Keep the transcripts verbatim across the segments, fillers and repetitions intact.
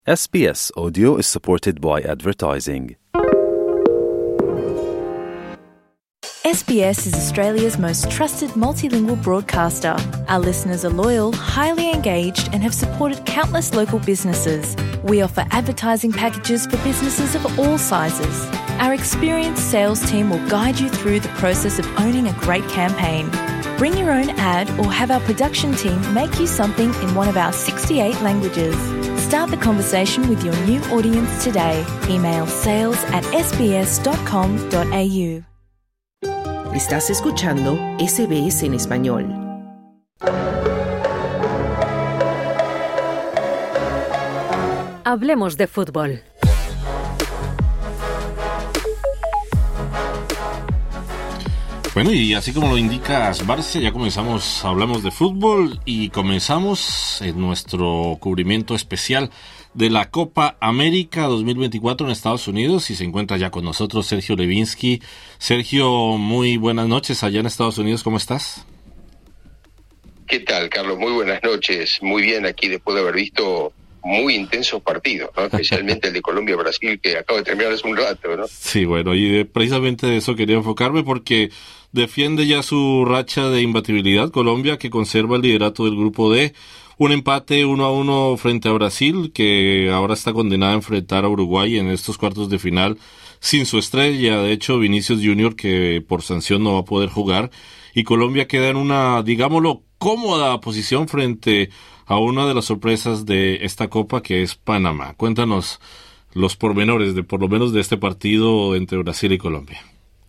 S B S Audio is supported by advertising. S B S is Australia's most trusted multilingual broadcaster. Our listeners are loyal, highly engaged, and have supported countless local businesses. We offer advertising packages for businesses of all sizes. Our experienced sales team will guide you through the process of owning a great campaign. Bring your own ad or have our production team make you something in one of our sixty-eight languages. Start the conversation with your new audience today. Email sales at s b s dot com dot a u. Estás escuchando S B S en español. Hablemos de fútbol. Bueno, y así como lo indicas, Marcia, ya comenzamos, hablamos de fútbol y comenzamos en nuestro cubrimiento especial de la Copa América dos mil veinticuatro en Estados Unidos, y se encuentra ya con nosotros Sergio Levinsky. Sergio, muy buenas noches allá en Estados Unidos, ¿cómo estás? ¿Qué tal, Carlos? Muy buenas noches. Muy bien aquí después de haber visto muy intensos partidos, ¿no? Especialmente el de Colombia-Brasil, que acaba de terminar hace un rato, ¿no? Sí, bueno, y de, precisamente de eso quería enfocarme, porque defiende ya su racha de imbatibilidad Colombia, que conserva el liderato del grupo D. Un empate uno a uno frente a Brasil, que ahora está condenada a enfrentar a Uruguay en estos cuartos de final sin su estrella, de hecho Vinicius Junior, que por sanción no va a poder jugar, y Colombia queda en una, digámoslo, cómoda posición frente a una de las sorpresas de esta Copa, que es Panamá. Cuéntanos los pormenores de por lo menos de este partido entre Brasil y Colombia.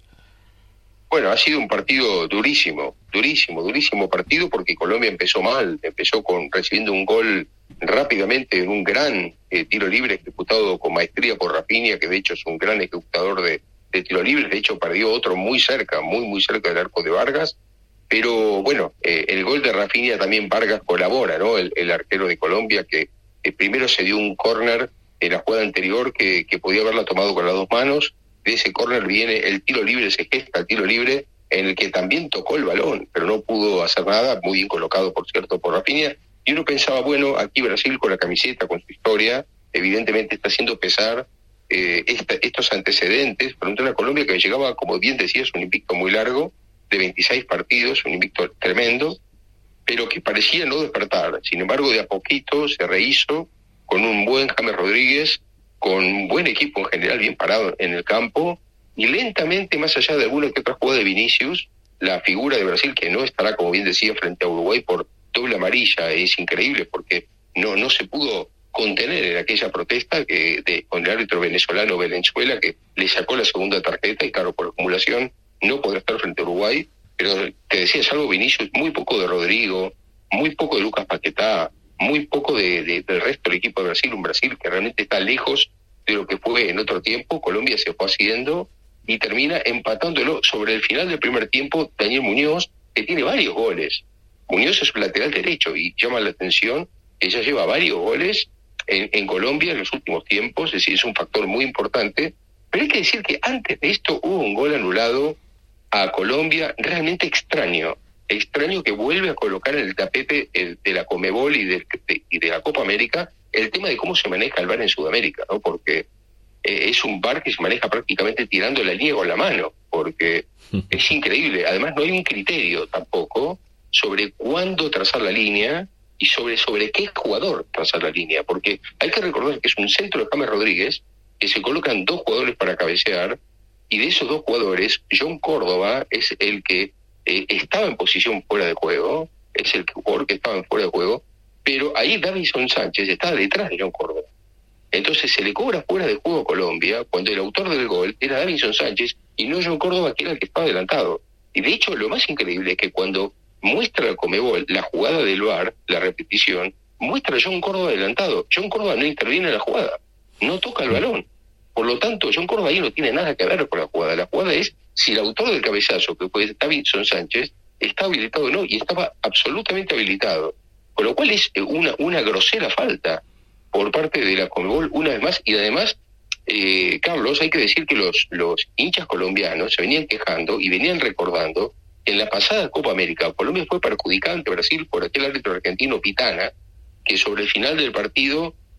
Bueno, ha sido un partido durísimo, durísimo, durísimo partido, porque Colombia empezó mal, empezó con recibiendo un gol rápidamente en un gran eh, tiro libre ejecutado con maestría por Rafinha, que de hecho es un gran ejecutador de, de tiro libre. De hecho perdió otro muy cerca, muy muy cerca del arco de Vargas, pero bueno, eh, el gol de Rafinha también Vargas colabora, ¿no? El, el arquero de Colombia, que eh, primero se dio un córner en la jugada anterior que, que podía haberla tomado con las dos manos. De ese córner viene el tiro libre, se gesta el tiro libre, en el que también tocó el balón, pero no pudo hacer nada, muy bien colocado, por cierto, por Rafinha. Y uno pensaba, bueno, aquí Brasil con la camiseta, con su historia, evidentemente está haciendo pesar eh, esta, estos antecedentes frente a una Colombia que llegaba, como bien decías, un invicto muy largo, de veintiséis partidos, un invicto tremendo, pero que parecía no despertar. Sin embargo, de a poquito se rehizo con un buen James Rodríguez, con un buen equipo en general, bien parado en el campo, y lentamente, más allá de alguna que otra jugada de Vinicius, la figura de Brasil, que no estará, como bien decía, frente a Uruguay por doble amarilla, es increíble, porque no no se pudo contener en aquella protesta que de, con el árbitro venezolano Valenzuela, que le sacó la segunda tarjeta, y claro, por acumulación no podrá estar frente a Uruguay. Pero te decía, salvo Vinicius, muy poco de Rodrigo, muy poco de Lucas Paquetá, muy poco de, de, del resto del equipo de Brasil, un Brasil que realmente está lejos de lo que fue en otro tiempo. Colombia se fue haciendo y termina empatándolo sobre el final del primer tiempo. Daniel Muñoz, que tiene varios goles. Muñoz es un lateral derecho y llama la atención que ya lleva varios goles en, en Colombia en los últimos tiempos, es decir, es un factor muy importante. Pero hay que decir que antes de esto hubo un gol anulado a Colombia realmente extraño, extraño, que vuelve a colocar en el tapete el, de la Conmebol y de, de, y de la Copa América el tema de cómo se maneja el V A R en Sudamérica, ¿no? Porque eh, es un V A R que se maneja prácticamente tirando la línea con la mano, porque es increíble. Además no hay un criterio tampoco sobre cuándo trazar la línea y sobre, sobre qué jugador trazar la línea, porque hay que recordar que es un centro de James Rodríguez, que se colocan dos jugadores para cabecear, y de esos dos jugadores, John Córdoba es el que eh, estaba en posición fuera de juego, es el jugador que estaba en fuera de juego, pero ahí Davinson Sánchez está detrás de John Córdoba. Entonces se le cobra fuera de juego a Colombia, cuando el autor del gol era Davinson Sánchez y no John Córdoba, que era el que estaba adelantado. Y de hecho, lo más increíble es que cuando muestra el Conmebol la jugada del V A R, la repetición, muestra a John Córdoba adelantado. John Córdoba no interviene en la jugada, no toca el balón. Por lo tanto, John Córdoba ahí no tiene nada que ver con la jugada. La jugada es si el autor del cabezazo, que fue Davinson Sánchez, está habilitado o no, y estaba absolutamente habilitado. Con lo cual es una, una grosera falta por parte de la Conmebol, una vez más. Y además, eh, Carlos, hay que decir que los, los hinchas colombianos se venían quejando y venían recordando que en la pasada Copa América Colombia fue perjudicada ante Brasil por aquel árbitro argentino Pitana, que sobre el final del partido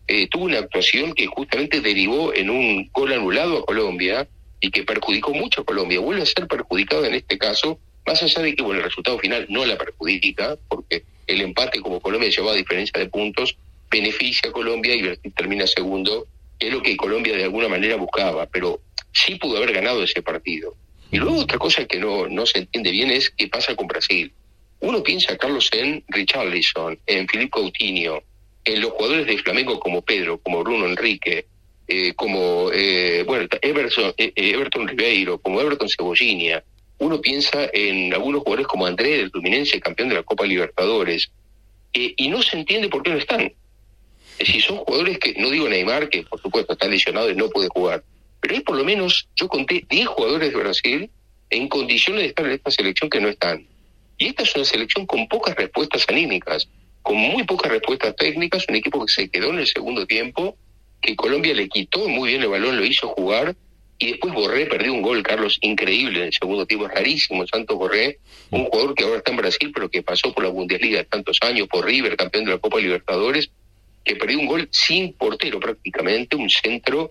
eh, tuvo una actuación que justamente derivó en un gol anulado a Colombia y que perjudicó mucho a Colombia. Vuelve a ser perjudicado en este caso, más allá de que bueno, el resultado final no la perjudica, porque el empate, como Colombia llevaba a diferencia de puntos, beneficia a Colombia y Brasil termina segundo, que es lo que Colombia de alguna manera buscaba, pero sí pudo haber ganado ese partido. Y luego otra cosa que no, no se entiende bien es qué pasa con Brasil. Uno piensa, Carlos, en Richarlison, en Philippe Coutinho, en los jugadores de Flamengo como Pedro, como Bruno Enrique, eh, como eh, bueno Everton, eh, Everton Ribeiro, como Everton Cebolinha. Uno piensa en algunos jugadores como André del Fluminense, campeón de la Copa Libertadores, eh, y no se entiende por qué no están. Es decir, son jugadores que, no digo Neymar, que por supuesto está lesionado y no puede jugar, pero hay por lo menos, yo conté diez jugadores de Brasil en condiciones de estar en esta selección que no están. Y esta es una selección con pocas respuestas anímicas, con muy pocas respuestas técnicas, un equipo que se quedó en el segundo tiempo, que Colombia le quitó muy bien el balón, lo hizo jugar, y después Borré perdió un gol, Carlos, increíble en el segundo tiempo, es rarísimo, Santos Borré, un jugador que ahora está en Brasil, pero que pasó por la Bundesliga de tantos años, por River, campeón de la Copa Libertadores, que perdió un gol sin portero prácticamente, un centro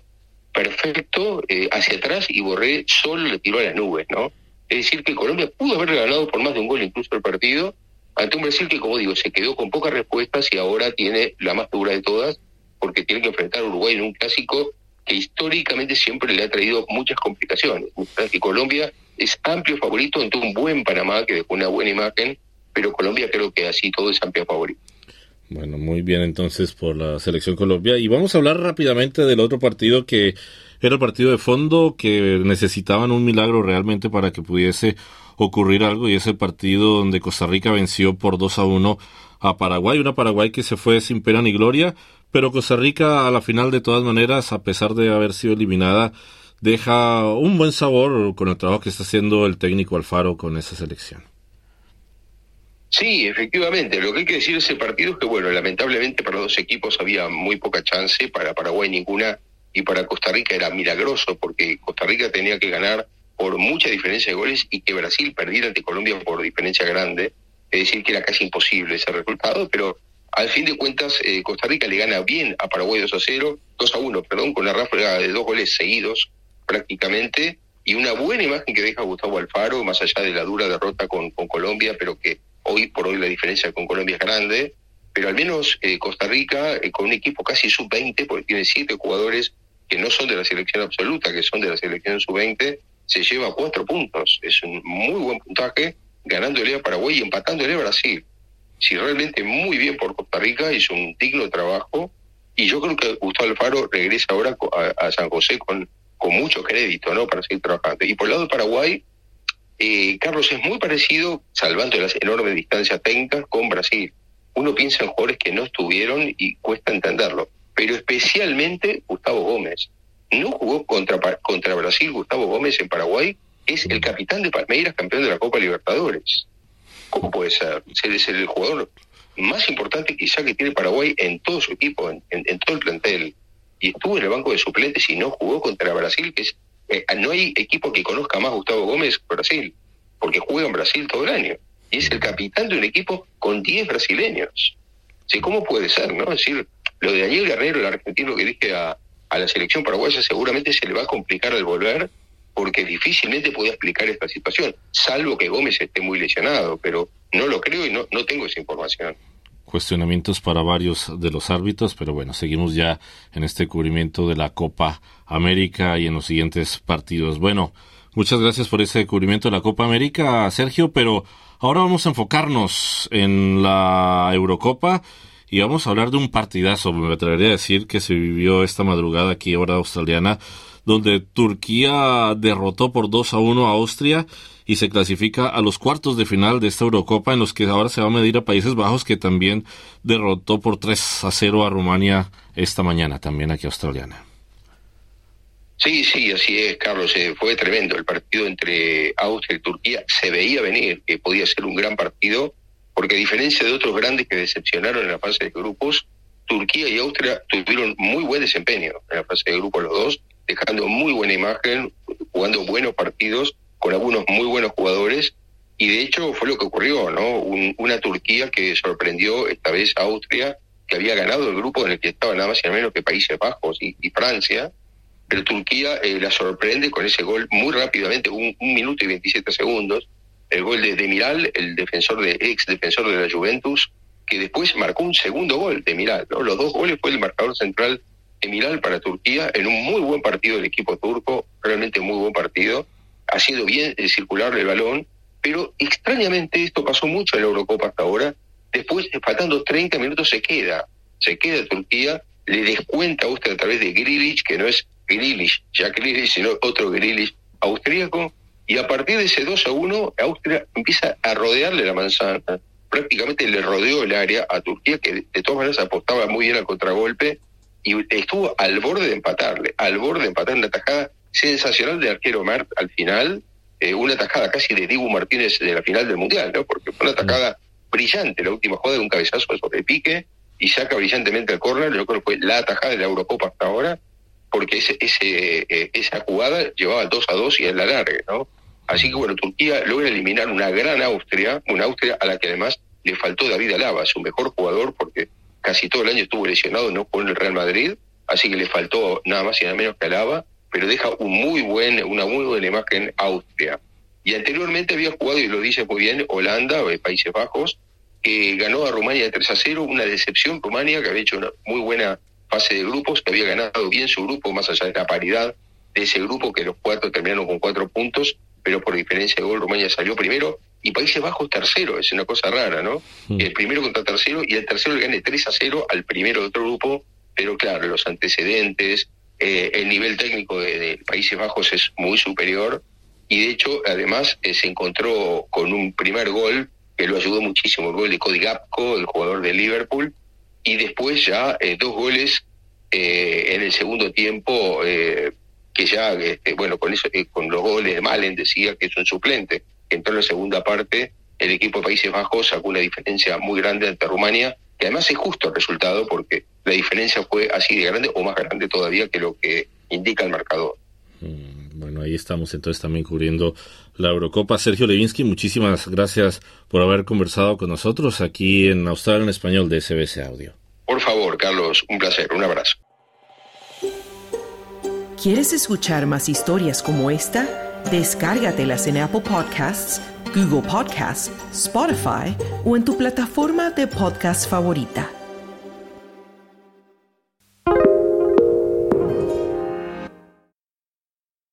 perfecto eh, hacia atrás, y Borré solo le tiró a las nubes, ¿no? Es decir, que Colombia pudo haber ganado por más de un gol incluso el partido, ante un Brasil que, como digo, se quedó con pocas respuestas y ahora tiene la más dura de todas, porque tiene que enfrentar a Uruguay en un clásico que históricamente siempre le ha traído muchas complicaciones. Que Colombia es amplio favorito ante un buen Panamá que dejó una buena imagen, pero Colombia creo que así todo es amplio favorito. Bueno, muy bien entonces por la selección Colombia. Y vamos a hablar rápidamente del otro partido que era el partido de fondo, que necesitaban un milagro realmente para que pudiese ocurrir algo, y es el partido donde Costa Rica venció por dos a uno a Paraguay, una Paraguay que se fue sin pena ni gloria, pero Costa Rica a la final de todas maneras, a pesar de haber sido eliminada, deja un buen sabor con el trabajo que está haciendo el técnico Alfaro con esa selección. Sí, efectivamente, lo que hay que decir de ese partido es que, bueno, lamentablemente para los dos equipos había muy poca chance, para Paraguay ninguna, y para Costa Rica era milagroso, porque Costa Rica tenía que ganar por mucha diferencia de goles y que Brasil perdiera ante Colombia por diferencia grande, es decir, que era casi imposible ese resultado, pero al fin de cuentas eh, Costa Rica le gana bien a Paraguay dos a cero, dos a uno, perdón, con una ráfaga de dos goles seguidos prácticamente, y una buena imagen que deja Gustavo Alfaro, más allá de la dura derrota con, con Colombia, pero que hoy por hoy la diferencia con Colombia es grande, pero al menos eh, Costa Rica, eh, con un equipo casi sub veinte, porque tiene siete jugadores que no son de la selección absoluta, que son de la selección sub veinte, se lleva cuatro puntos. Es un muy buen puntaje, ganándole a Paraguay y empatándole a Brasil. Sí, realmente muy bien por Costa Rica, hizo un digno trabajo, y yo creo que Gustavo Alfaro regresa ahora a, a San José con, con mucho crédito, ¿no?, para seguir trabajando. Y por el lado de Paraguay, eh, Carlos, es muy parecido, salvando las enormes distancias técnicas, con Brasil. Uno piensa en jugadores que no estuvieron y cuesta entenderlo, pero especialmente Gustavo Gómez. No jugó contra, contra Brasil Gustavo Gómez en Paraguay, es el capitán de Palmeiras, campeón de la Copa Libertadores. ¿Cómo puede ser? Es el jugador más importante quizá que tiene Paraguay en todo su equipo, en, en, en todo el plantel. Y estuvo en el banco de suplentes y no jugó contra Brasil, que es eh, no hay equipo que conozca más a Gustavo Gómez que Brasil, porque juega en Brasil todo el año. Y es el capitán de un equipo con diez brasileños. ¿Sí? ¿Cómo puede ser, no? Es decir, lo de Daniel Guerrero, el argentino que dije a, a la selección paraguaya, seguramente se le va a complicar al volver, porque difícilmente puede explicar esta situación, salvo que Gómez esté muy lesionado, pero no lo creo y no, no tengo esa información. Cuestionamientos para varios de los árbitros, pero bueno, seguimos ya en este cubrimiento de la Copa América y en los siguientes partidos. Bueno, muchas gracias por ese cubrimiento de la Copa América, Sergio, pero ahora vamos a enfocarnos en la Eurocopa y vamos a hablar de un partidazo, me atrevería a decir, que se vivió esta madrugada aquí, hora australiana, donde Turquía derrotó por dos a uno a Austria y se clasifica a los cuartos de final de esta Eurocopa, en los que ahora se va a medir a Países Bajos, que también derrotó por tres a cero a Rumania esta mañana, también aquí australiana. Sí, sí, así es, Carlos, eh, fue tremendo el partido entre Austria y Turquía, se veía venir que podía ser un gran partido, porque a diferencia de otros grandes que decepcionaron en la fase de grupos, Turquía y Austria tuvieron muy buen desempeño en la fase de grupos los dos, dejando muy buena imagen, jugando buenos partidos, con algunos muy buenos jugadores, y de hecho fue lo que ocurrió, ¿no? Un, una Turquía que sorprendió esta vez a Austria, que había ganado el grupo en el que estaba nada más y nada menos que Países Bajos y, y Francia, pero Turquía eh, la sorprende con ese gol muy rápidamente, un, un minuto y veintisiete segundos, el gol de Demiral, el defensor de ex defensor de la Juventus, que después marcó un segundo gol de Demiral, ¿no? Los dos goles fue el marcador central de Demiral para Turquía, en un muy buen partido del equipo turco, realmente muy buen partido, haciendo bien el circular el balón, pero extrañamente esto pasó mucho en la Eurocopa hasta ahora. Después, faltando treinta minutos, se queda, se queda Turquía, le descuenta a Austria a través de Grealish, que no es Grealish, ya Grealish, sino otro Grealish austríaco, y a partir de ese dos a uno, Austria empieza a rodearle la manzana, prácticamente le rodeó el área a Turquía, que de todas maneras apostaba muy bien al contragolpe, y estuvo al borde de empatarle, al borde de empatar una tajada sensacional del arquero Mert al final, eh, una tajada casi de Dibu Martínez de la final del Mundial, ¿no? Porque fue una tajada brillante, la última jugada de un cabezazo sobre pique, y saca brillantemente el córner. Yo creo que fue la tajada de la Eurocopa hasta ahora, porque ese, ese eh, esa jugada llevaba dos a dos y es la larga, ¿no? Así que bueno, Turquía logra eliminar una gran Austria, una Austria a la que además le faltó David Alaba, su mejor jugador, porque casi todo el año estuvo lesionado, no jugó en el Real Madrid, así que le faltó nada más y nada menos que Alaba, pero deja un muy buen, una muy buena imagen Austria. Y anteriormente había jugado, y lo dice muy bien, Holanda, o Países Bajos, que ganó a Rumania de tres a cero, una decepción Rumania, que había hecho una muy buena fase de grupos, que había ganado bien su grupo, más allá de la paridad de ese grupo, que los cuatro terminaron con cuatro puntos, pero por diferencia de gol Rumania salió primero, y Países Bajos tercero, es una cosa rara, ¿no? Mm. El primero contra tercero, y el tercero le gane tres a cero al primero de otro grupo, pero claro, los antecedentes, eh, el nivel técnico de, de Países Bajos es muy superior, y de hecho, además, eh, se encontró con un primer gol que lo ayudó muchísimo, el gol de Cody Gakpo, el jugador de Liverpool, y después ya eh, dos goles eh, en el segundo tiempo, eh, que ya, este, bueno, con eso, eh, con los goles de Malen decía que es un suplente. Entró en la segunda parte, el equipo de Países Bajos sacó una diferencia muy grande ante Rumania, que además es justo el resultado, porque la diferencia fue así de grande, o más grande todavía que lo que indica el marcador. Bueno, ahí estamos entonces también cubriendo la Eurocopa. Sergio Levinsky, muchísimas gracias por haber conversado con nosotros aquí en Australia en Español de S B S Audio. Por favor, Carlos, un placer, un abrazo. ¿Quieres escuchar más historias como esta? Descárgatelas en Apple Podcasts, Google Podcasts, Spotify o en tu plataforma de podcast favorita.